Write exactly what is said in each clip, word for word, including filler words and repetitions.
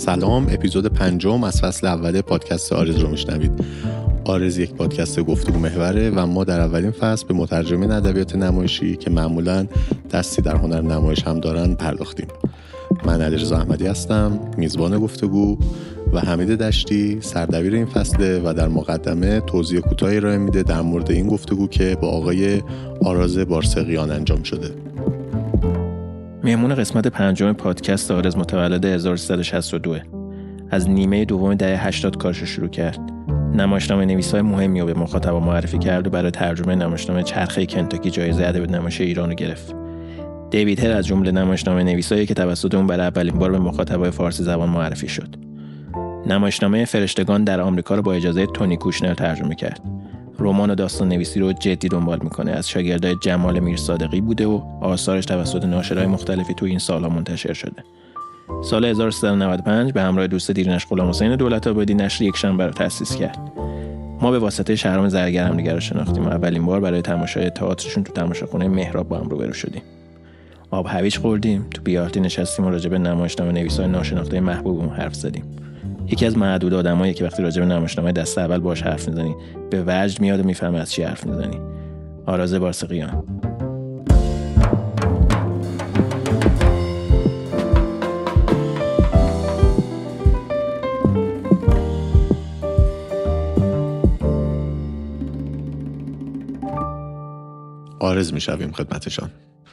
سلام، اپیزود پنجم از فصل اول پادکست آرز رو میشنوید. آرز یک پادکست گفتگو محوره و ما در اولین فصل به مترجمین ادبیات نمایشی که معمولاً دستی در هنر نمایش هم دارن پرداختیم. من علیرضا احمدی هستم، میزبان گفتگو، و حمید دشتی سردبیر این فصله و در مقدمه توضیح کوتاهی ارائه میده در مورد این گفتگو که با آقای آراز بارسقیان انجام شده. مهمون قسمت پنجم پادکست آرز متولد هزار و سیصد و شصت و دو. از نیمه دوم دهه هشتاد کارش شروع کرد. نمایشنامه نویسای مهمی رو به مخاطبا معرفی کرد و برای ترجمه نمایشنامه چرخه کنتاکی جایزه ادبیات نمایشی ایران رو گرفت. دیوید هر از جمله نمایشنامه نویسایی که توسط اون برای اولین بار به مخاطبای فارسی زبان معرفی شد. نمایشنامه فرشتگان در آمریکا رو با اجازه تونی کوشنر ترجمه کرد. رمان و داستان نویسی رو جدی دنبال میکنه. از شاگردای جمال میرصادقی بوده و آثارش توسط ناشرهای مختلفی تو این سالها منتشر شده. سال هزار و سیصد و نود و پنج به همراه دوست دیرینش غلامحسین دولت‌آبادی نشر یکشنبه رو تأسیس کرد. ما به واسطه شهرام زرگر همدیگر رو شناختیم و اولین بار برای تماشای تئاترشون تو تماشاخونه مهراب با هم روبرو شدیم. آب هویج خوردیم، تو بیارتی نشستیم و راجع به نمایشنامه نویسای ناشناخته محبوبمون حرف زدیم. یکی از معدود آدمایی که وقتی راجع به نمایشنامه دست اول باهاش حرف میزنی به وجد میاد و میفهمه از چی حرف میزنی. آراز بارسقیان. آرز میشویم خدمتشان.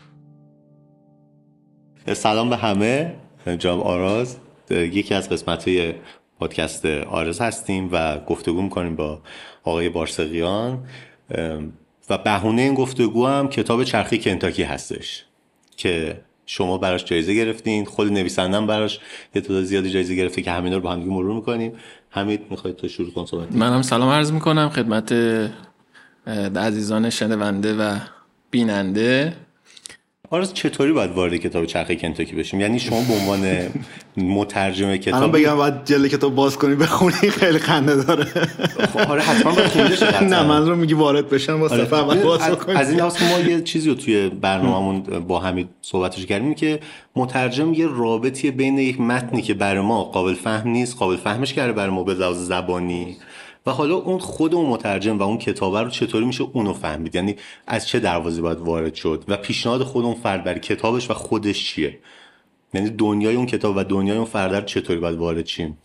سلام به همه، جناب آراز. یکی از قسمت‌های پادکست آرز هستیم و گفتگو می‌کنیم با آقای بارسقیان و بهونه این گفتگو هم کتاب چرخه کنتاکی هستش که شما براش جایزه گرفتین، خود نویسنده هم براش یه تعداد زیادی جایزه گرفته که همینا رو با هم دیگه مرور می‌کنیم. حمید می‌خواید تو شروع کن صحبت؟ من هم سلام عرض می‌کنم خدمت عزیزان شنونده و بیننده. آرز چطوری باید وارد کتاب چرخه کنتاکی بشیم؟ یعنی شما به عنوان مترجم کتاب الان بگم باید جلد کتاب باز کنی بخونی خیلی خنده داره. آره حتما باید خونده شه. نه من رو میگی وارد بشم با صفحه اول باز کنی. از این لحاظ ما یه چیزی رو توی برنامه‌مون با همین صحبتش کردیم که مترجم یه رابطی بین یک متنی که برای ما قابل فهم نیست قابل فهمش کرده برای ما به لحاظ زبانی و حالا اون خود اون مترجم و اون کتابه رو چطوری میشه اونو فهمید، یعنی از چه دروازه‌ای باید وارد شد و پیشنهاد خود اون فرد برای کتابش و خودش چیه، یعنی دنیای اون کتاب و دنیای اون فرد رو چطوری باید وارد شیم.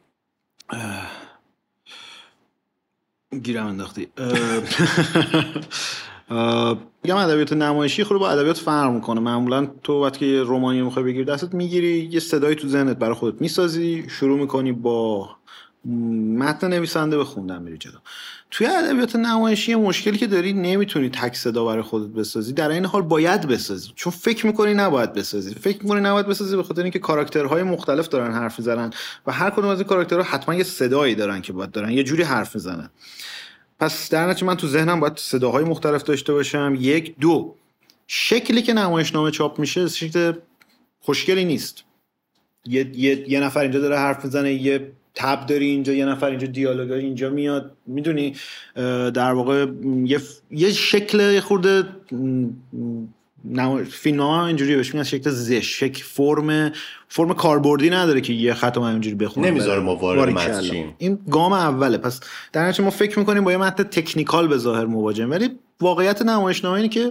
گیرم انداختی. میگم ادبیات نمایشی خود با ادبیات فرق میکنه. معمولا تو وقتی که رمانی میخوای بگیری دستت میگیری یه صدایی تو ذهنت برای خودت میسازی، شروع میکنی با متن نویسنده به خوندن میری جلو. توی ادبیات نمایشی مشکلی که داری نمیتونی تک صدا برای خودت بسازی، در این حال باید بسازی چون فکر میکنی نباید بسازی. فکر میکنی نباید بسازی به خاطر اینکه کاراکترهای مختلف دارن حرف میزنن و هر کدوم از این کاراکترها حتما یه صدایی دارن که باید دارن یه جوری حرف میزنن. پس در نتیجه من تو ذهنم باید صداهای مختلف داشته باشم. یک دو شکلی که نمایشنامه چاپ میشه شکل خوشگلی نیست. یه یه, یه نفر اینجا داره حرف میزنه، یه تب داری اینجا، یه نفر اینجا دیالوگ اینجا میاد، میدونی در واقع یه یه شکل خورده فیلم ها اینجوری بهش میگن شکل زش، شکل فرم فرم کاربردی نداره که یه خط ما اینجوری بخونه نمیذاره ما وارد متن شیم. این گام اوله. پس در نتیجه ما فکر میکنیم با یه متن تکنیکال به ظاهر مواجهیم، ولی واقعیت نمایشنامه اینه که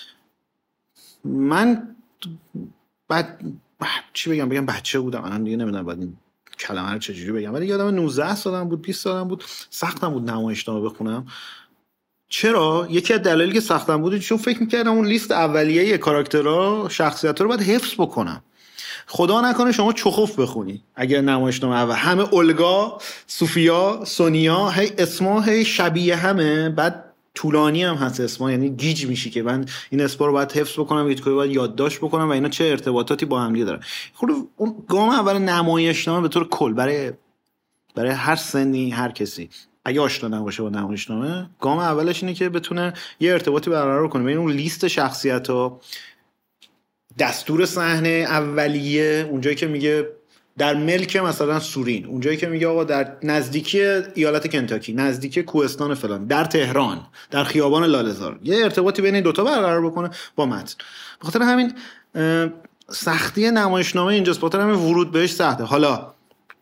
من بعد چی بگم بگم بچه بودم، الان دیگه نمیدونم بعد این کلمه رو چجوری بگم، ولی یادم نوزده سالم بود بیست سالم بود سختم بود نمایشنامه بخونم. چرا؟ یکی از دلایلی که سختم بود چون فکر می‌کردم اون لیست اولیه کاراکترها شخصیت‌ها رو باید حفظ بکنم. خدا نکنه شما چخوف بخونی اگر نمایشنامه اول همه اولگا، سوفیا، سونیا، هی اسما هی شبیه همه، بعد طولانی هم هست اسما، یعنی گیج میشی که من این اسما رو باید حفظ بکنم، یه چیزی باید یادداشت بکنم و اینا چه ارتباطاتی با هم دیگه دارن. خود اون گام اول نمایشنامه به طور کل برای برای هر سنی هر کسی اگه آشنا نباشه با نمایشنامه، گام اولش اینه که بتونه یه ارتباطی برقرار کنه بین اون لیست شخصیت‌ها، دستور صحنه اولیه، اونجایی که میگه در ملک مثلا سورین، اونجایی که میگه آقا در نزدیکی ایالت کنتاکی، نزدیکی کوهستان فلان، در تهران، در خیابان لاله‌زار، یه ارتباطی بین این دوتا برقرار بکنه با متن. به خاطر همین سختی نمایشنامه اینجاست، به خاطر همین ورود بهش سخته. حالا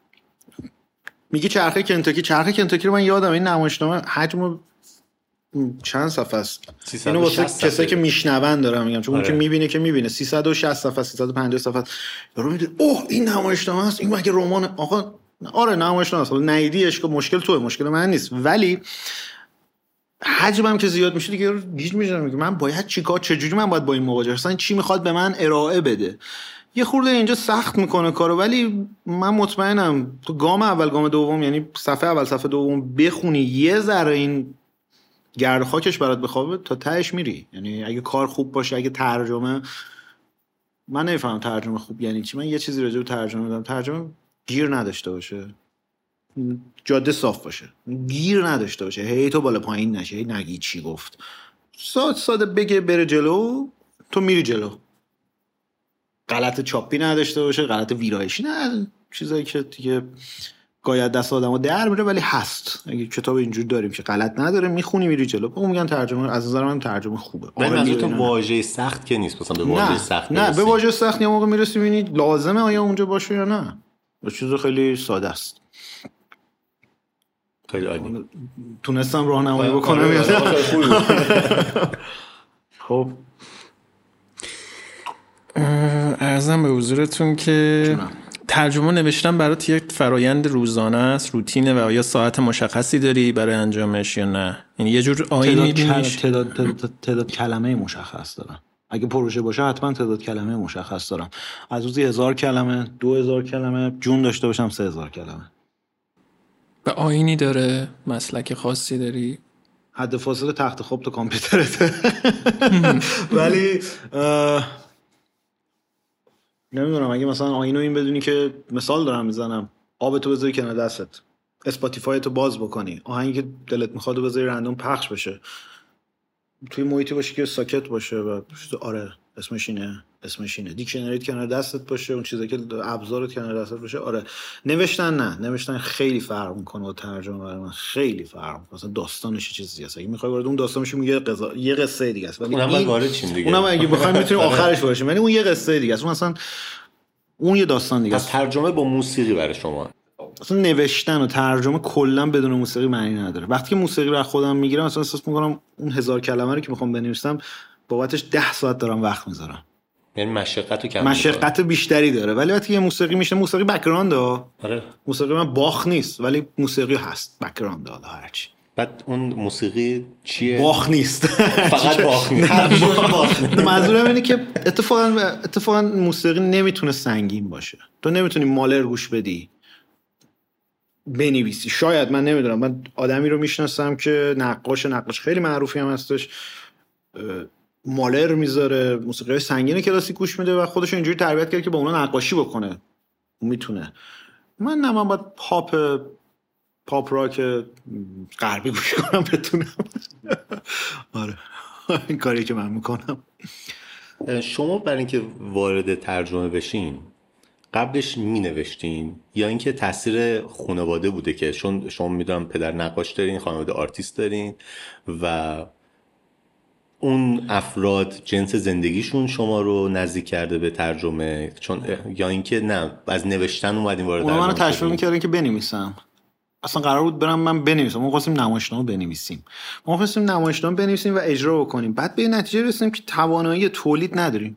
میگه چرخه کنتاکی، چرخه کنتاکی رو من یادم این نمایشنامه حجم چند صفحه است، اینو واسه کسایی که میشنون دارم میگم، چون اون که میبینه که میبینه سیصد و شصت صفحه سیصد و پنجاه صفحه یارو میگه اوه این نمایشنامه است، این مگه رمان؟ آقا آره نمایشنامه است، حالا نیدیش که مشکل توئه، مشکل من نیست، ولی حجمم که زیاد میشه دیگه گیج میشم، میگم من باید چیکار، چجوری من باید با این مواجه شم، چی میخواد به من ارائه بده. یه خورده اینجا سخت میکنه کارو، ولی من مطمئنم تو گام اول گام دوم، یعنی صفحه اول صفحه دوم بخونی یه ذره این گرد خاکش برات بخوابه تا تهش میری. یعنی اگه کار خوب باشه، اگه ترجمه، من نمیفهمم ترجمه خوب یعنی چی، من یه چیزی راجع به ترجمه میدونم، ترجمه گیر نداشته باشه، جاده صاف باشه، گیر نداشته باشه، هی تو بالا پایین نشه، هی نگی چی گفت، ساده ساده بگه بره جلو، تو میری جلو، غلط چاپی نداشته باشه، غلط ویرایشی نه، چیزایی که دیگه گاید دست آدمو در میره ولی هست. اگه کتاب اینجوری داریم که غلط نداره میخونی میری جلو، اون میگن ترجمه، از نظر من ترجمه خوبه. ولی منظورتون واژه سخت که نیست، مثلا به واژه سخت نه به واژه سخت یه موقع میرسی میبینی لازمه آیا اونجا باشه یا نه، به چیز خیلی ساده است. خیلی عالی تونستم راهنمایی بکنم یا خب عرضم به حضورتون که ترجمه نوشتن برات یک فرایند روزانه است، روتینه، و آیا ساعت مشخصی داری برای انجامش یا نه؟ یعنی یه جور آیین می‌بینیش؟ تعداد تعداد تعداد کلمه مشخص دارم. اگه پروژه باشه حتما تعداد کلمه مشخص دارم. از روزی هزار کلمه، دو هزار کلمه، جون داشته باشم سه هزار کلمه. به آیینی داره؟ مسلک خاصی داری؟ حد فاصله تخت خواب تا کامپیوترته. ولی نمیدونم، اگه مثلا آینو این بدونی که مثال دارم میزنم، آبتو بذاری کنار دستت، اسپاتیفای تو باز بکنی، آهنگی که دلت میخواد و بذاری رندوم پخش بشه، توی محیطی باشه که ساکت باشه و آره اسمش اینه، اسمش اینه، دیکشنریت کنار دستت باشه، اون چیزایی که ابزارت کنار دستت باشه. آره نوشتن نه، نوشتن خیلی فرق میکنه با ترجمه. برای من خیلی فرق میکنه، مثلا داستانش چیز دیگه است، اگه میخوای وارد اون داستان بشی میگه قضا... یه قصه دیگه است، ولی اونم وارد چیم دیگه، اونم اگه بخوایم میتونیم آخرش باشیم، ولی اون یه قصه دیگه است، اون اصلا اون یه داستان دیگه است. ترجمه با موسیقی برای شما اصلا نوشتن و ترجمه کلا بدون موسیقی معنی نداره. وقتی که موسیقی رو خودم میگیرم مثلا احساس میکنم اون هزار کلمه رو که میخوام بنویسم بابتش ده ساعت دارم وقت میذارم، یعنی مشقت کم مشقت بیشتری داره. ولی وقتی که موسیقی میشه، موسیقی بک‌گراند ها، آره موسیقی من باخ نیست ولی موسیقی هست، بک‌گراند حالا هرچی. بعد اون موسیقی چیه؟ باخ نیست، فقط باخ نیست. منظورم اینه که اتفاقا اتفاقا موسیقی نمیتونه سنگین باشه، تو نمیتونی مالر گوش بدی بنویسی. شاید، من نمیدونم، من آدمی رو میشناسم که نقاش نقاش خیلی معروفی هم هستش، مالر میذاره، موسیقی سنگین کلاسیک گوش میده و خودش اینجوری تربیت کرده که با اونا نقاشی بکنه، اون میتونه. من نه، من باید پاپ پاپ راک غربی گوش کنم بتونم. آره این کاری که من میکنم. شما برای اینکه وارد ترجمه بشین قبلش می نوشتین یا اینکه تاثیر خانواده بوده که چون شما میدونم پدر نقاش دارین، خانواده آرتیست دارین و اون افراد جنس زندگیشون شما رو نزدیک کرده به ترجمه، چون یا اینکه نه از نوشتن اومدین وارد ترجمه؟ اونا منو تشویق می‌کردن که بنویسم. اصلا قرار بود برم من بنویسم، ما خواستیم نمایشنامه بنویسیم، ما خواستیم نمایشنامه بنویسیم و اجرا بکنیم. بعد به نتیجه رسیدیم که توانایی تولید نداریم.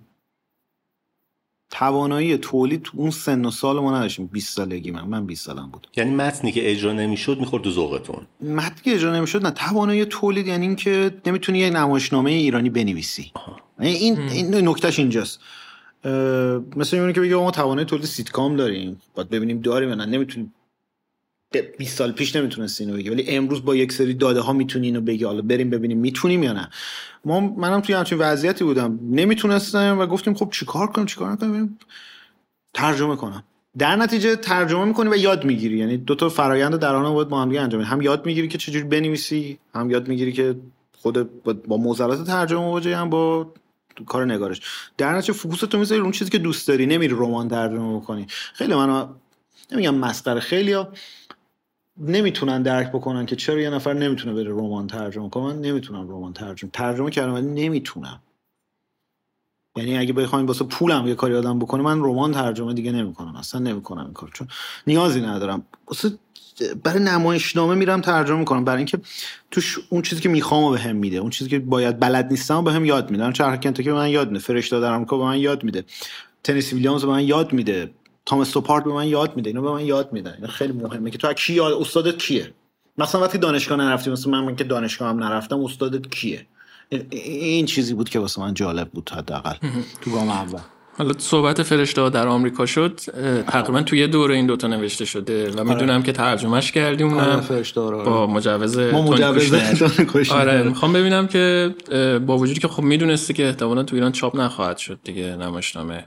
توانایی تولید تو اون سن و سال ما نداشتیم. بیست سالگی من من بیست سالم بود. یعنی متنی که اجرا نمیشد میخورد تو ذوقتون؟ متنی که اجرا نمیشد نه. توانایی تولید یعنی این که نمیتونی یه نمایشنامه ایرانی بنویسی. یعنی این این نکتهش اینجاست. مثلا میگن که بگه ما توانایی تولید سیتکام داریم، باید ببینیم داریم یا نه. نمیتونیم. بیست سال پیش نمیتونستی اینو بگی، ولی امروز با یک سری داده ها میتونی اینو بگی. حالا بریم ببینیم میتونیم یا نه. ما منم توی همچین وضعیتی بودم، نمیتونستم و گفتیم خب چیکار کنیم چیکار نکنیم، ترجمه کنم. در نتیجه ترجمه میکنی و یاد میگیری. یعنی دو تا فرآیند در آن باید با هم دیگه انجام بدی. هم یاد میگیری که چجوری بنویسی، هم یاد میگیری که خود با معضلات ترجمه مواجهی، هم با کار نگارش. در نتیجه فوکوستو میذاری اون چیزی که دوست داری، نمیری رمان ترجمه بکنی. خیلی منو نمیگم مسخره، خیلیا نمیتونن درک بکنن که چرا یه نفر نمیتونه بره رمان ترجمه کنه. من نمیتونم رمان ترجمه ترجمه کردم ولی نمیتونم. یعنی اگه بخوایم واسه پولم یه کاری آدم بکنه، من رمان ترجمه دیگه نمیکنم، اصلا نمیکنم این کار، چون نیازی ندارم. واسه برای نمایشنامه میرم ترجمه میکنم، برای اینکه توش اون چیزی که میخوامو بهم میده، اون چیزی که باید بلد نیستم بهم یاد میده. چرخ کنتاکی به من یاد میده، فرشته در آمریکا به من یاد میده، تنیسی ویلیامز به من یاد میده، تامس توپارد به من یاد میده، اینا به من یاد میدن. اینا خیلی مهمه که تو کی استادت کیه. مثلا وقتی دانشگاه نرفتی، مثلا من, من که دانشگاه هم نرفتم، استادت کیه؟ این چیزی بود که واسه من جالب بود حداقل تو گام اول. حالا صحبت فرشته در آمریکا شد، تقریبا توی یه دوره این دوتا نوشته شده و میدونم که ترجمهش کردیم اونم با مجوز تونی کوشنر. آره میخوام ببینم که با وجودی که خب میدونستی که احتمالاً تو ایران چاپ نخواهد شد دیگه نمایشنامه،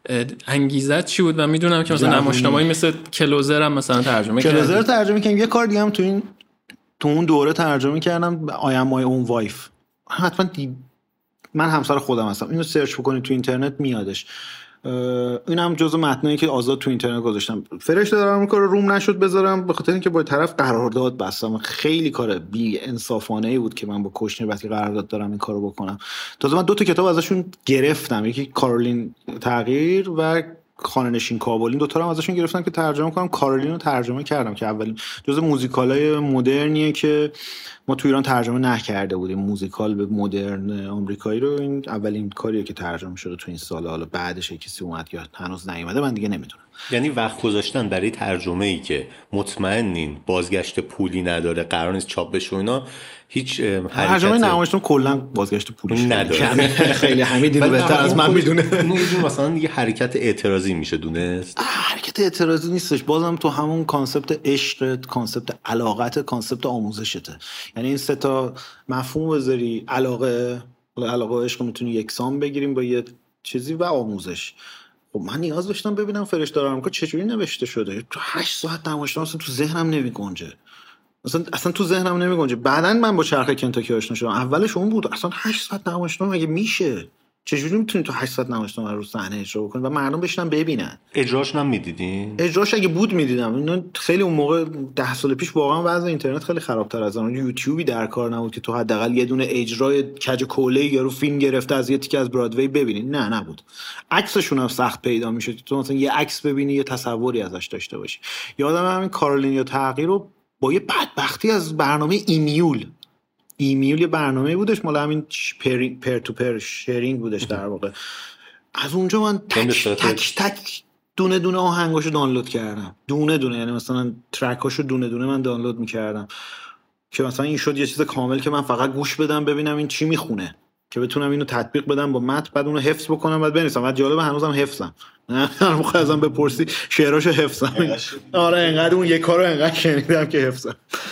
انگیزت چی بود؟ و میدونم که مثلا نمایشنامه‌ای مثل کلوزر هم مثلا ترجمه کردم. کلوزر ترجمه کردم. یه کار دیگه هم تو این تو اون دوره ترجمه کردم، آی ام مای اون وایف. حتما دی... من همسر خودم هستم، اینو سرچ بکنید تو اینترنت میادش. این هم جزو متنایی که آزاد تو اینترنت گذاشتم. فرشته در آمریکا رو روم نشد بذارم به خاطر اینکه با طرف قرارداد بستم. خیلی کار بی انصافانه ای بود که من با کوشنر وقتی قرارداد دارم این کارو بکنم. تازه من دو تا کتاب ازشون گرفتم، یکی کارولین تغییر و خانه‌نشین کابلین، دو تا رو ازشون گرفتم که ترجمه کنم. کارولین رو ترجمه کردم که اولین جزو موزیکالای مدرنیه که ما تو ایران ترجمه نکرده بودیم. موزیکال به مدرن آمریکایی رو این اولین کاریه که ترجمه شده تو این سال. حالا بعدش کسی اومد یا هنوز نیومده من دیگه نمیدونم. یعنی وقت گذاشتن برای ترجمه‌ای که مطمئنین بازگشت پولی نداره، قرار نیست چاپ بشه اینا، هیچ حرکت ترجمه نمایشنامه کلا بازگشت پولی نداره. خیلی همین دیگه بهتر از من میدونه. اینجوری مثلا یه حرکت اعتراضی میشه دونست. حرکت اعتراضی نیستش، بازم تو همون کانسپت عشق، کانسپت علاقت، کانسپت آموزشته. یعنی این سه تا مفهوم بذاری، علاقه، علاقه و عشق میتونی یکسان بگیریم با یه چیزی، و آموزش. خب من نیاز داشتم ببینم فرشته در آمریکا چجوری نوشته شده. تو هشت ساعت نمایشنامه اصلا تو ذهنم نمیگنجه، اصلا اصلا تو ذهنم نمیگنجه. بعداً من با چرخ کنتاکی آشنا شدم، اولش اون بود اصلا هشت ساعت نمایشنامه مگه میشه؟ چجوری میتونی تو هشت ساعت نمایشنامه رو صحنه اجرا بکنی و مردم بشینن ببینن؟ اجراش هم میدیدین؟ اجراش اگه بود میدیدم. اینا خیلی اون موقع ده سال پیش واقعا وضع اینترنت خیلی خرابتر از الان. یوتیوبی در کار نبود که تو حداقل یه دونه اجرای کج کوله یا رو فیلم گرفته از یه تیکه از برادوی ببینی. نه نبود. عکسشون هم سخت پیدا میشه، تو مثلا یه عکس ببینی یه تصوری ازش داشته باشی. یادم همین کارولین یا تغییر رو با یه بدبختی از برنامه ایمیول ایمیول یه برنامه بودش مال همین پر, پر تو پر شیرینگ بودش در واقع. از اونجا من تک تک تک دونه دونه آهنگاشو دانلود کردم، دونه دونه، یعنی مثلا ترکاشو دونه دونه من دانلود میکردم که مثلا این شد یه چیز کامل که من فقط گوش بدم ببینم این چی میخونه، که بتونم اینو تطبیق بدم با متن، بعد اونو حفظ بکنم بعد بنویسم. بعد جالب هنوزم حفظم. نه هر موقع ازم بپرسی شعراشو حفظم. آره انقدر اون یک کارو انقدر شنیدم که حفظم.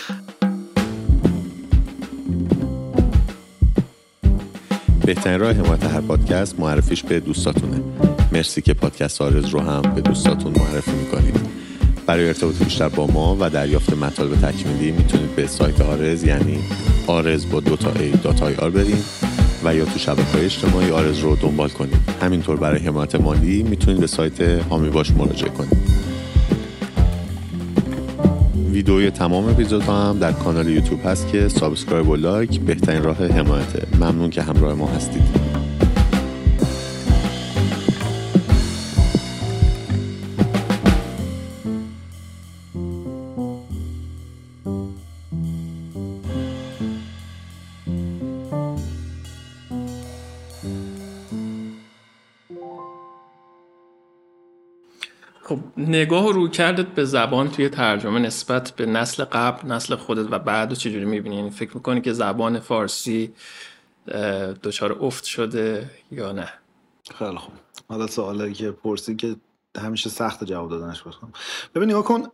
بهترین راه حمایت هر پادکست معرفیش به دوستاتونه. مرسی که پادکست آرز رو هم به دوستاتون معرفی میکنید. برای ارتباط بیشتر با ما و دریافت مطالب تکمیلی میتونید به سایت آرز یعنی آرز با دو تا ای دات آی آر برید و یا تو شبکه‌های اجتماعی آرز رو دنبال کنید. همینطور برای حمایت مالی میتونید به سایت هامی باش مراجعه کنید. ویدئوی تمام اپیزودها هم در کانال یوتیوب هست که سابسکرایب و لایک بهترین راه حمایته. ممنون که همراه ما هستید. خب نگاه رو کردت به زبان توی ترجمه نسبت به نسل قبل، نسل خودت و بعد رو چجوری میبینی؟ یعنی فکر میکنی که زبان فارسی دچار افت شده یا نه؟ خیلی خوب. حالا سوالی که پرسی که همیشه سخت جواب دادنش بکنم. ببین نگاه کن،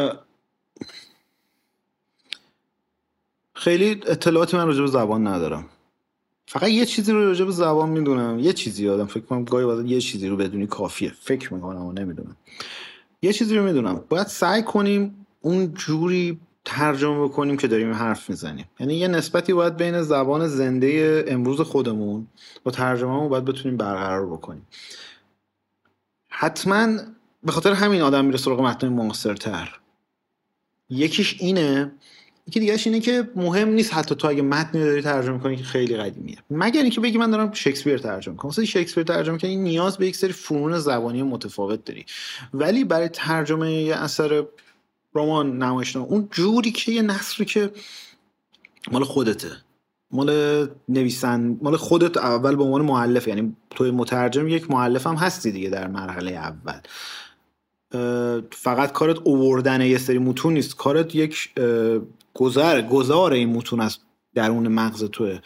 خیلی اطلاعاتی من راجع به زبان ندارم. فقط یه چیزی رو راجع به زبان میدونم، یه چیزی یادم، فکر کنم گاهی وقتا یه چیزی رو بدونی کافیه، فکر میکنم و نمیدونم. یه چیزی رو میدونم، باید سعی کنیم اون جوری ترجمه بکنیم که داریم حرف میزنیم. یعنی یه نسبتی باید بین زبان زنده امروز خودمون با ترجمه‌مون باید بتونیم برقرار بکنیم. حتما به خاطر همین آدم میره سراغ متن معاصرتر. یکیش اینه یکی دیگه‌اش اینه که مهم نیست حتی تو اگه متن داری ترجمه کنی که خیلی قدیمیه، مگر اینکه بگی من دارم شکسپیر ترجمه کنم. مثلا شکسپیر ترجمه کنی نیاز به یک سری فنون زبانی متفاوت داری، ولی برای ترجمه یه اثر رمان، نمایشنامه، اون جوری که یه نثری که مال خودته، مال نویسن، مال خودت اول به عنوان مؤلف، یعنی تو مترجم یک مؤلف هم هستی دیگه در مرحله اول، فقط کارت آوردن یه سری متون نیست، کارت یک گذار گذار این متون از درون مغز توه،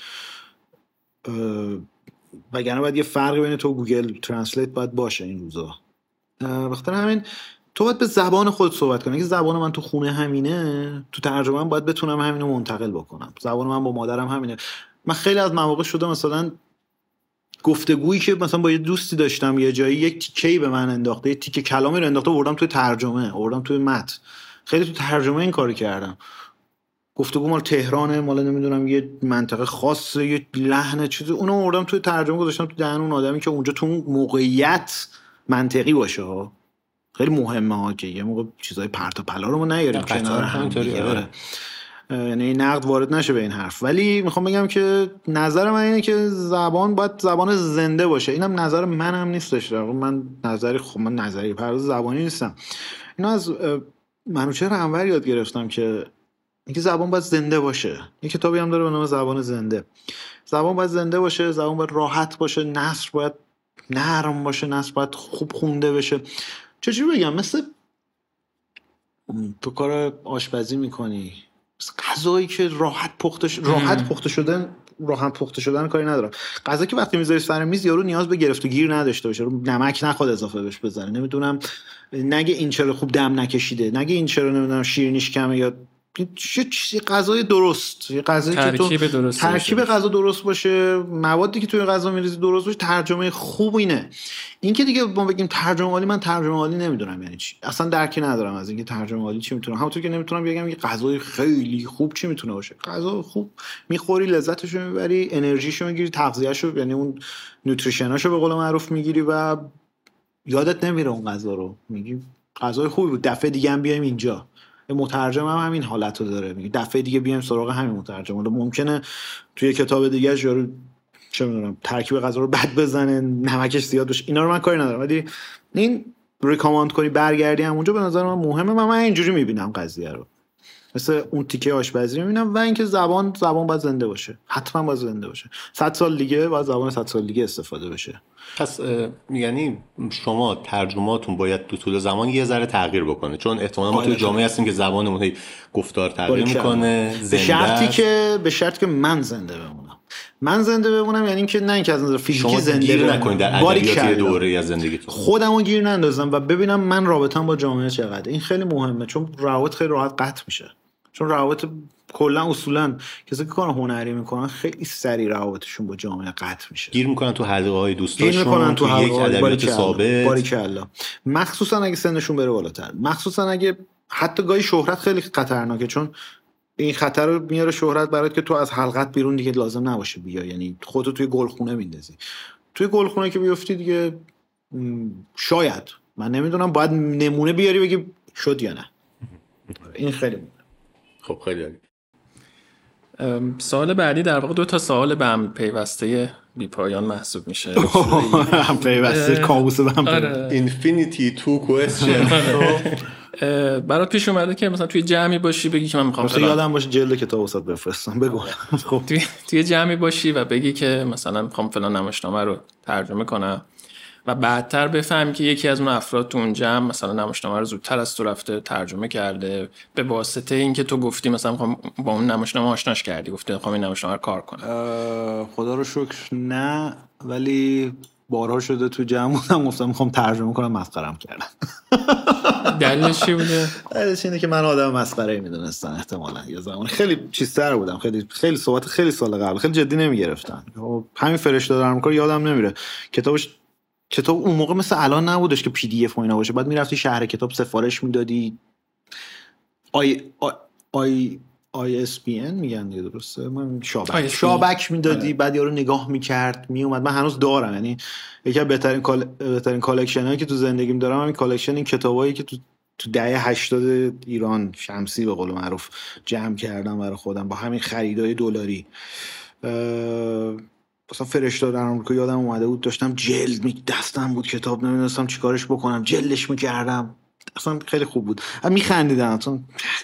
وگرنه باید یه فرقی بین تو و گوگل ترنسلیت باید باشه این روزا. بخاطر همین تو باید به زبان خود صحبت کنی. اگه زبان من تو خونه همینه، تو ترجمه من باید بتونم همینو منتقل بکنم. زبان من با مادرم همینه. من خیلی از مواقع شده مثلا گفتگویی که مثلا با یه دوستی داشتم یه جایی یک تیکه‌ای به من انداخته، یه تیکه کلامی رو انداخته، آوردم توی ترجمه، آوردم توی متن. خیلی تو ترجمه این کارو کردم. گفتگو مال تهرانه، مال نمیدونم یه منطقه خاصه، یه لحن چیزی، اونو آوردم توی ترجمه گذاشتم تو دهن اون آدمی که اونجا تو اون موقعیت منطقی باشه ها. خیلی مهمه ها که یه موقع چیزای پرت و پلا رو ما نیاریم کنار هم دیگه، یعنی نقد وارد نشه به این حرف. ولی میخوام بگم که نظر من اینه که زبان باید زبان زنده باشه. اینم نظر منم نیستش، من نظری خب من نظری پرداز زبانی نیستم. اینو از منوچهر انور یاد گرفتم که اینکه زبان باید زنده باشه. یه کتابی هم داره به نام زبان زنده. زبان باید زنده باشه، زبان باید راحت باشه، نثر باید نرم باشه، نثر باید خوب خونده بشه. چجوری بگم، مثل تو کار آشپزی میکنی، غذایی که راحت پخته ش... راحت پخته شدن راحت پخته شدن کاری ندارم. غذا که وقتی میذاری سر میز یارو نیاز به گرفت و گیر نداشته باشه، رو نمک نخواد اضافه بهش بزنه، نمیدونم نگه این چرا خوب دم نکشیده، نگه این چرا نمیدونم شیرینیش کمه، یا چه چیزی غذای درست، یه غذایی که تو ترکیب درست ترکیب غذا درست باشه، موادی که توی غذا میریزی درست باشه، ترجمه خوب اینه. این که دیگه ما بگیم ترجمه عالی، من ترجمه عالی نمیدونم یعنی چی، اصلا درکی ندارم از اینکه ترجمه عالی چی میتونه. همونطور که نمیتونم بگم یه غذای خیلی خوب چی میتونه باشه. غذا خوب میخوری، لذتشو میبری، انرژیشو میگیری، تغذیهشو یعنی اون نوتریشناشو به قول معروف میگیری و یادت نمیره اون غذا رو، میگی غذای خوبی بود، دفعه دیگه هم بیایم اینجا. مترجم هم همین حالت رو داره، میگه دفعه دیگه بیایم سراغ همین مترجم. ممکنه توی کتاب دیگه یارو چه میدونم ترکیب غذا رو بد بزنه، نمکش زیاد بشه، اینا رو من کاری ندارم، ولی این ریکامند کنی برگردی همونجا به نظر من مهمه. من من اینجوری میبینم قضیه رو، مثل اون تیکه آشپزی میبینم. و اینکه زبان زبان باید زنده باشه، حتما باید زنده باشه. صد سال دیگه باید زبان صد سال دیگه استفاده بشه. پس یعنی شما ترجمهاتون باید تو طول زمان یه ذره تغییر بکنه، چون احتمالاً ما توی جامعه هستیم که زبانمون هی گفتار تغییر میکنه، به شرطی که به شرطی که من زنده بمونم. من زنده بمونم یعنی اینکه نه اینکه از نظر فیزیکی زنده بمونم، نکنید در ادبیات یه دوره از زندگیتون خودمو گیر نندازم و ببینم من رابطه‌ام با جامعه چقدره. این خیلی مهمه، چون روابط خیلی راحت قطع میشه. چون روابط کلا اصولا کسی که کار هنری میکنن خیلی سریع روابطشون با جامعه قطع میشه، گیر میکنن تو حلقه های دوستاشون، تو, تو یک ادبیات ثابت، باریکلا، مخصوصا اگه سنشون بره بالاتر، مخصوصا اگه حتی گاهی شهرت خیلی خطرناکه، چون این خطر رو میاره شهرت برات که تو از حلقت بیرون دیگه لازم نباشه بیا، یعنی خودت توی گلخونه میندازی. توی گلخونه که بیفتی دیگه شاید من نمیدونم باید نمونه بیاری بگی شد یا نه. این خیلی مهمه. خب خیلی عالی. سوال بعدی در واقع دو تا سوال به هم پیوسته بی پایان محسوب میشه. هم پیوسته کابوس به هم اینفینیتی تو کوئسچن. برات پیش اومده که مثلا توی جمعی باشی بگی که من میخوام مثلا یادم باشه جلد کتاب واسط بفرستم، بگو. خب توی توی جمعی باشی و بگی که مثلا میخوام فلان نمایشنامه رو ترجمه کنم و بعدتر بفهمی که یکی از اون افراد تو اون جمع مثلا نمایشنامه رو زودتر از تو رفته ترجمه کرده، به واسطه اینکه تو گفتی مثلا میخوام با اون نمایشنامه آشناش کردی، گفتی میخوام این نمایشنامه رو کار کنم. خدا رو شکر نه، ولی بارها شده تو جمع بودم گفتم میخوام ترجمه کنم، مسخره‌ام کردن. دلیلش چی بوده؟ دلیلش اینه که من آدم مسخره‌ای میدونستن احتمالاً، یه زمان خیلی چیزتر بودم، خیلی خیلی صحبت خیلی سال قبل خیلی جدی نمیگرفتن. همین فرشته دارم کار یادم نمیره کتابش کتاب اون موقع مثل الان نبودش که پی دی اف و اینا باشه، بعد میرفتی شهر کتاب سفارش میدادی، آی آی آی آی اس بی ان میگن دیگه، درسته؟ من شابک شابک میدادی، بعد یارو نگاه میکرد میومد. من هنوز دارم، یعنی یکی از بهترین کال... بهترین کالکشن هایی که تو زندگیم دارم همین کالکشن این کتابایی که تو تو دهه هشتاد ایران شمسی به قول معروف جمع کردم برای خودم با همین خریدای دلاری. مثلا فرشته در آمریکا یادم اومده بود داشتم جلد می دستم بود کتاب نمیدونستم چیکارش بکنم، جلدش میکردم، اصلا خیلی خوب بود، میخندیدم اصلا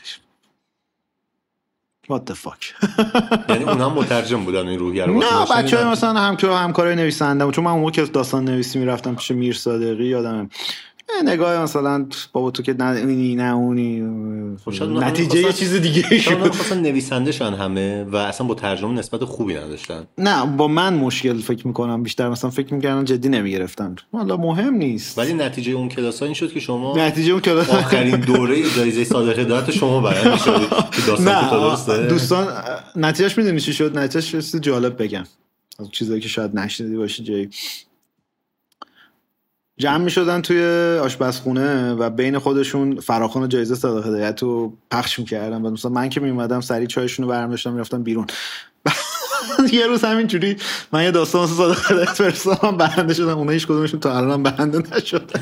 what the fuck. یعنی اونها مترجم بودن این روحیه رو؟ نه بچه‌های مثلا همکار همکارای نویسنده‌ام، چون من اون موقع که داستان نویسی میرفتم پیش میر صادقی یادمه نگاه مثلا بابا تو که نه اینی نه اونی نتیجه یه چیز دیگه شد. اصلا نویسنده شدن همه و اصلا با ترجمه نسبت خوبی نداشتن. نه با من مشکل فکر میکنم بیشتر مثلا فکر میکردن جدی نمیگرفتن، والا مهم نیست. ولی نتیجه اون کلاس ها این شد که شما نتیجه اون کلاس آخرین دوره جایزه صادق هدایت شما برنده شدید که داستان تو درسته. دوستان نتیجهش میدونی چی شد؟ نتیجهش چیز جالب بگم از چیزایی که شاید نشنیدی باشی جایی. جمع می شدن توی آشپزخونه و بین خودشون فراخوان جایزه صادق هدایت رو پخش می کردن و مثلا من که می اومدم سریع چایشون رو برمی داشتم می رفتم بیرون. یه روز همین جوری من یه داستان واسه صادق هدایت فرستادم برنده شدم، اونها هیچ کدومشون تا الان برنده نشدن.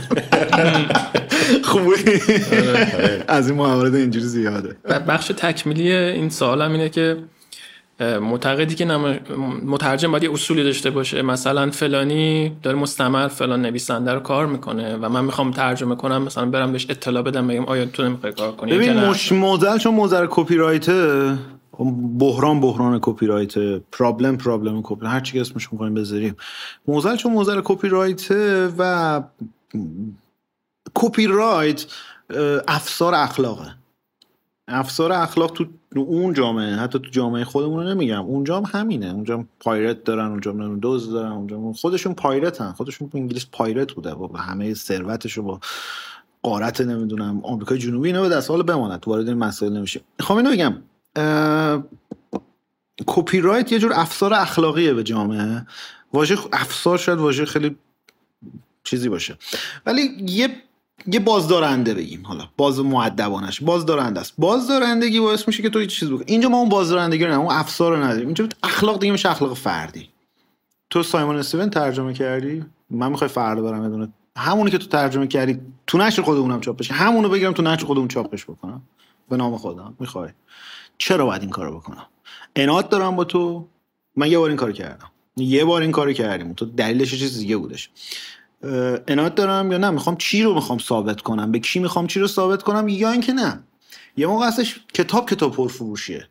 خوبه از این موارد اینجوری زیاده. بخش تکمیلی این سوالم اینه که معتقدی که مترجم باید یه اصولی داشته باشه، مثلا فلانی داره مستمر فلان نویسنده رو کار میکنه و من میخوام ترجمه کنم، مثلا برم بهش اطلاع بدم بگم آیا تو نمیخوای کار کنی؟ ببین مش موزل چون موزل کپی رایت، بحران بحران کپی رایت، پرابلم پرابلم کپی، هر چی که اسمش می‌خوایم بذاریم، موزل چون موزل کپی رایت و کپی رایت افسار اخلاقه. افسار اخلاق تو اون جامعه، حتی تو جامعه خودمون نمیگم، اونجا هم همینه، اونجا هم پایرت دارن، اونجا هم دوز دارن، اونجا هم خودشون پایرتن، خودشون به انگلیس پایرت بوده با همه ثروتشو با غارت نمیدونم آمریکای جنوبی، اینا به دست حال بماند، تو وارد این مسائل نمیشه. میخوام اینو بگم کپی رایت یه جور افسار اخلاقیه به جامعه. واژه افسار شاید واژه خیلی چیزی باشه، ولی یه یه بازدارنده بگیم، حالا باز مؤدبانش بازدارنده است. بازدارندگی باعث میشه که تو یه چیز بکنی. اینجا ما اون بازدارندگی رو نه، اون افسار رو نداریم. اینجا اخلاق دیگه میشه اخلاق فردی. تو سایمون استیون ترجمه کردی، من میخوای فردا برم یه دونه همونی که تو ترجمه کردی تو نشر خودمونم چاپ بشه، همونو بگیرم تو نشر خودمون چاپش بکنم به نام خودم. میخوای چرا باید این کارو بکنم؟ عناد دارم با تو. من یه بار این کارو کردم، یه بار این کارو کردیم، تو دلیلش یه چیز دیگه بودش. عناد دارم یا نه میخوام چی رو میخوام ثابت کنم، به کی میخوام چی رو ثابت کنم، یا اینکه نه یه موقع هستش کتاب کتاب پرفروشیه.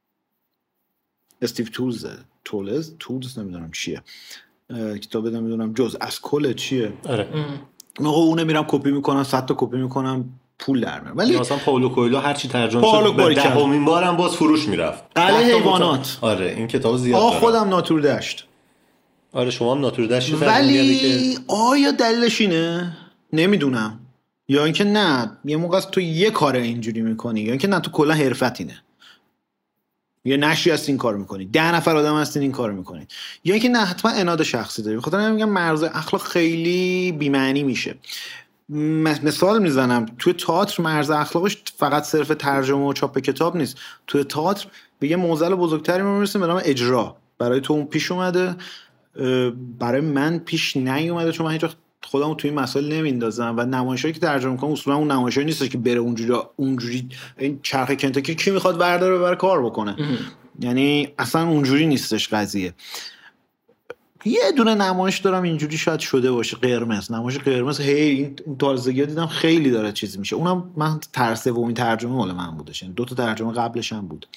استیو تولز تولز تولز نمیدونم چیه کتاب نمیدونم جز از کل چیه، آره موقع اونه میرم کپی میکنم، صد تا کپی میکنم، پول در میارم. ولی مثلا پائولو کوئلو هر چی ترجمه شد به دهمین بارم باز فروش میرفت. علیه حیوانات. آره این کتاب زیاد داره. خودم ناتور دشت. آره شما هم ناتور دشت. ولی که... آیا دلیلش اینه؟ نمیدونم. یا اینکه نه یه موقع تو یه کار اینجوری میکنی، یا اینکه نه تو کلا حرفت اینه، یه نشری هست این کار میکنی، ده نفر آدم هستین این کار میکنی، یا اینکه نه حتما عناد شخصی داری. بخاطر همین میگم مرز اخلاق خیلی بی‌معنی میشه. مثال میزنم توی تئاتر مرز اخلاقش فقط صرف ترجمه و چاپ کتاب نیست. توی تئاتر به یه معضل بزرگتری ما میرسیم به نام اجرا. برای تو اون پیش اومده، برای من پیش نیومده چون من هیچ وقت خودمو توی این مسائل نمیندازم و نمایشایی که ترجمه میکنم اصولا اون نمایشایی نیست که بره اونجوری اونجوری این چرخ کنتاکی کی میخواد برداره ببره کار بکنه. یعنی اصلا اونجوری نیستش قضیه. یه دونه نمایش دارم اینجوری شاید شده باشه، قرمز، نمایش قرمز، هی این تازگی دیدم خیلی داره چیز میشه. اونم من طرز سومین ترجمه مال من بودش، یعنی دو تا ترجمه قبلش هم بود.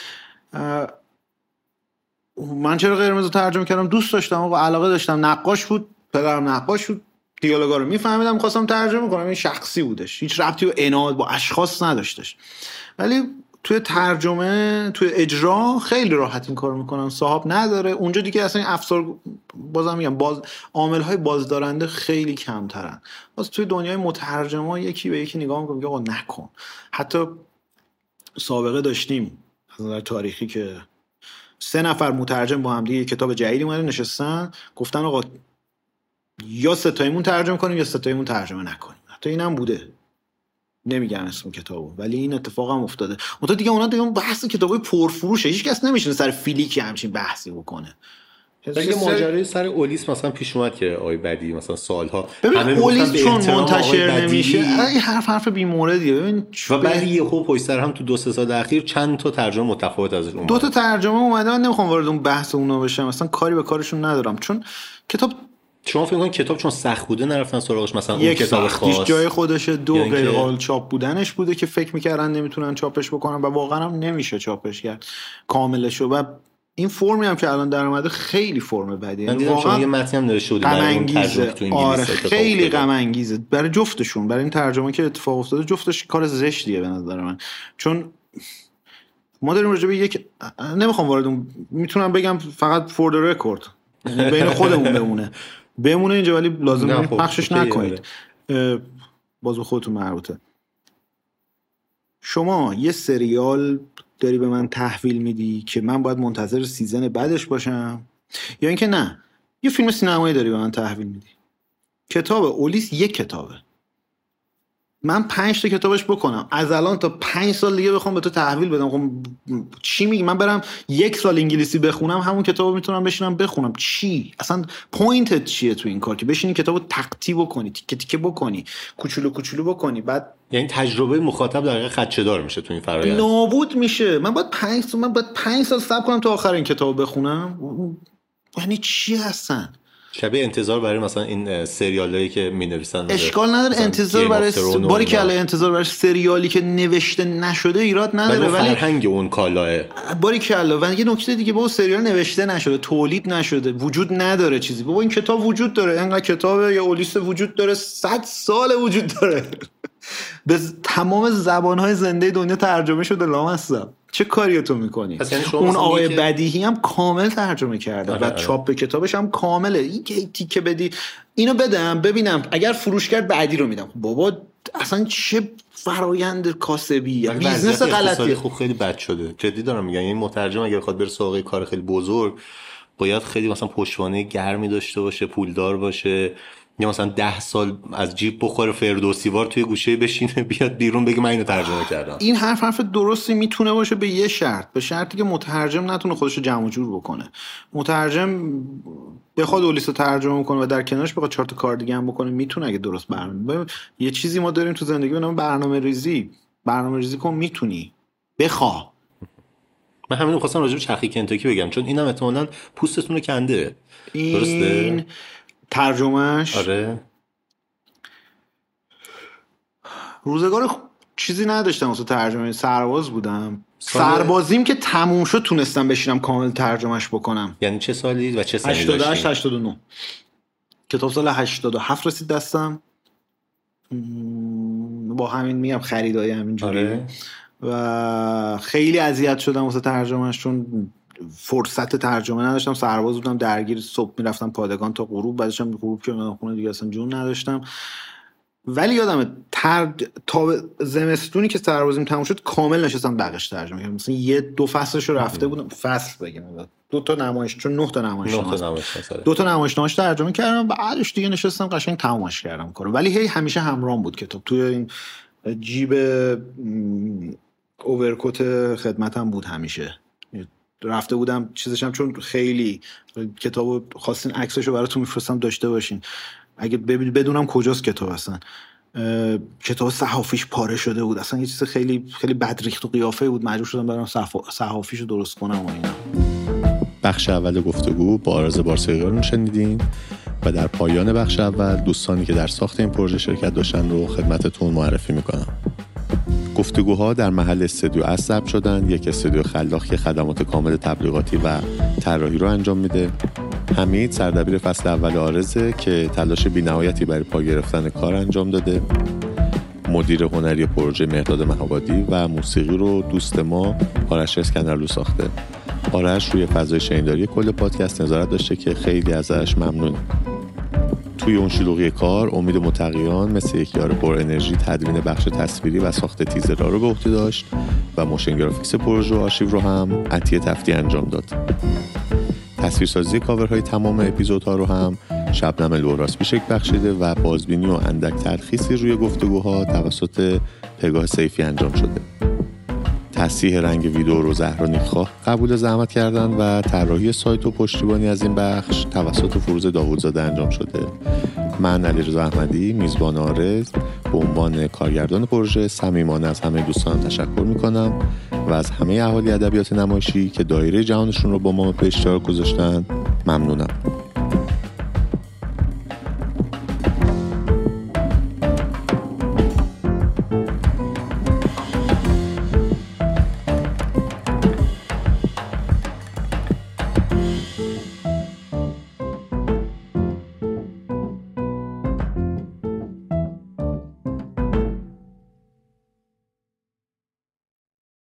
من چرا قرمز رو ترجمه کردم؟ دوست داشتم و علاقه داشتم، نقاش بود، پدرم نقاش بود، دیالوگا رو میفهمیدم، می‌خواستم ترجمه کنم. این شخصی بودش، هیچ ربطی به عناد با اشخاص نداشتش. ولی توی ترجمه، توی اجرا خیلی راحت این کارو میکنن، صاحب نداره. اونجا دیگه اصلا این افسار، بازم میگم، باز عامل‌های بازدارنده خیلی کمترن. باز توی دنیای مترجما یکی به یکی نگاه میکنم، آقا نکن. حتی سابقه داشتیم از نظر تاریخی که سه نفر مترجم با هم دیگه کتاب جدیدی اومدن نشستن، گفتن آقا یا ستایمون ترجمه کنیم یا ستایمون ترجمه نکنیم. حتی اینم بوده، نمیگم اسم کتابو، ولی این اتفاق هم افتاده. اون دیگه اونا دیگه بحث کتابای پرفروشه، هیچ کس نمیشینه سر فیلیکی همچین بحثی بکنه. ولی ماجرای سر اولیس مثلا پیش اومد که آی بدی مثلا سالها همه اولیس چون منتشر نمیشه این حرف حرف بی‌موردیه. ببین و بعد یه خوب پشت سر هم تو دو سه سال اخیر چند تا ترجمه متفاوت ازش اومد. دو تا ترجمه اومده. من نمیخوام وارد اون بحث اونا بشم، مثلا کاری به کارشون ندارم، چون کتاب شما فکر کنید کتاب چون سخت بوده نرفتن سراغش، مثلا اون کتاب خاص جای خودشه، دو غیر قابل چاپ بودنش بوده که فکر میکردن نمیتونن چاپش بکنن و واقعا هم نمیشه چاپش کرد کاملش. و این فرمی هم که الان در اومده خیلی فرم بدیه. من دیدم شما یه متن هم نوشته بودید برای اون ترجمه تو انگلیسی. آره خیلی غم انگیزه برای جفتشون، برای این ترجمه که اتفاق افتاده. جفتش کار زشتیه به نظر من، چون ما داریم راجع به یک نمیخوام وارد اون، میتونم بگم فقط فور دی رکورد بین خودمون بمونه بمونه اینجا، ولی لازم پخشش نکنید، باز به خودتون مربوطه. شما یه سریال داری به من تحویل میدی که من باید منتظر سیزن بعدش باشم، یا اینکه نه یه فیلم سینمایی داری به من تحویل میدی. کتاب اولیس یک کتابه، من پنج تا کتابش بکنم از الان تا پنج سال دیگه بخوام به تو تحویل بدم، خب چی میگی؟ من برم یک سال انگلیسی بخونم همون کتابو میتونم بشینم بخونم؟ چی اصلا پوینتت چیه تو این کار که بشینی کتابو تقطی بکنی، تیکه تیکه بکنی، کوچولو کوچولو بکنی، بعد یعنی تجربه مخاطب در واقع خدشه‌دار میشه تو این فرآیند، نابود میشه. من باید پنج سال من باید پنج سال صبر کنم تا آخر این کتابو بخونم؟ یعنی چی هستن؟ شبیه انتظار برای مثلا این سریالایی که می‌نویسن اشکال نداره انتظار برای باری که الان انتظار برای سریالی که نوشته نشده ایراد نداره، ولی فرهنگ اون کالاه باری که الان. و یه نکته دیگه، بابا سریال نوشته نشده، تولید نشده، وجود نداره چیزی. بابا این کتاب وجود داره، اینقدر کتاب یا اولیس وجود داره، صد سال وجود داره به تمام زبان‌های زنده دنیا ترجمه شده. لامصب چه کاری تو میکنی؟ یعنی اون آقای بدیهی هم کامل ترجمه کرده آره و آره. چاپ کتابش هم کامله. این تیکه بدی اینو بدم ببینم اگر فروش کرد بعدی رو میدم. بابا اصلا چه فرایند کاسبی، بیزنس غلطی. خوب خیلی بد شده، جدی دارم میگم. یعنی مترجم اگه بخواد بره سراغ کار خیلی بزرگ باید خیلی مثلا پشتوانه گرمی داشته باشه، پولدار باشه، یا مثلا ده سال از جیب بخوره فردوسیوار توی گوشه بشینه بیاد بیرون بگه من اینو ترجمه کردم. این حرف حرف درستی میتونه باشه به یه شرط، به شرطی که مترجم نتونه خودشو جمع جور بکنه. مترجم بخواد اولیس رو ترجمه کنه و در کنارش بخواد چهار تا کار دیگه هم بکنه میتونه اگه درست برنامه. یه چیزی ما داریم تو زندگی به نام برنامه ریزی. برنامه ریزی کن میتونی بخواه. من همین می‌خواستم راجع به چرخی کنتاکی بگم، چون اینم احتمالاً پوستتون رو کنده. این ترجمهش آره روزگار چیزی نداشتم واسه ترجمه، سرباز بودم. سربازیم که تموم شد تونستم بشینم کامل ترجمهش بکنم. یعنی چه سالی و چه سنی داشتین؟ هشتاد و هشت هشتاد و نه. کتاب سال هشتاد و هفت رسید دستم، با همین میگم خریدای همینجوری. آره. و خیلی اذیت شدم واسه ترجمهش چون فرصت ترجمه نداشتم. سرباز بودم درگیر، صبح میرفتم پادگان تا غروب، بعدش هم غروب که اومدم خونه دیگه اصلا جون نداشتم. ولی یادمه تر... تا زمستونی که سربازیم تموم شد کامل نشستم بقیش ترجمه کردم. مثلا یه دو فصلش رو رفته بودم، فصل بگیم دو تا نمایش، چون نه تا نمایش دو تا نمایشنامه‌اش ترجمه کردم، بعدش دیگه نشستم قشنگ تمامش کردم کارو. ولی هی همیشه همراهم بود کتاب، توی این جیب اوورکوت خدمتم بود همیشه. رفته بودم چیزشم چون خیلی کتابو خواستین عکسشو براتون میفرستم داشته باشین اگه ببینید بدونم کجاست کتاب. اصلا کتاب صحافیش پاره شده بود، اصلا یه چیز خیلی خیلی بد ریخت و قیافه بود، مجبور شدم برام صحافیشو درست کنم و اینا. بخش اول گفتگو با آرز بارسقیان رو شنیدین و در پایان بخش اول دوستانی که در ساخت این پروژه شرکت داشتن رو خدمتتون معرفی میکنم. گفتگوها در محل استودیو اصل ضبط شدن، یک استودیو خلاق که خدمات کامل تبلیغاتی و طراحی رو انجام میده. حمید سردبیر فصل اول آرزه که تلاش بی‌نهایتی برای پا گرفتن کار انجام داده. مدیر هنری پروژه مهرداد مهابادی و موسیقی رو دوست ما آرش اسکندرلو ساخته. آرش روی فضای شنیداری کل پادکست نظارت داشته که خیلی ازش ممنونیم. توی اون شلوغی کار امید متقیان مثل یک یار پر انرژی تدوین بخش تصویری و ساخت تیزرها رو به عهده داشت و موشن گرافیکس پروژه و آرشیو رو هم عطیه تفتی انجام داد. تصویرسازی کاورهای تمام اپیزودها رو هم شبنم الوراس بیشک بخشیده و بازبینی و اندک تلخیصی روی گفتگوها توسط پگاه سیفی انجام شده. تصحیح رنگ ویدیو رو زهرا نیکخواه قبول زحمت کردن و طراحی سایت و پشتیبانی از این بخش توسط فروز داوودزاده انجام شده. من علیرضا احمدی میزبان آرز به عنوان کارگردان پروژه صمیمانه از همه دوستان تشکر میکنم و از همه اهالی ادبیات نمایشی که دایره جهانشون رو با ما به اشتراک گذاشتن ممنونم.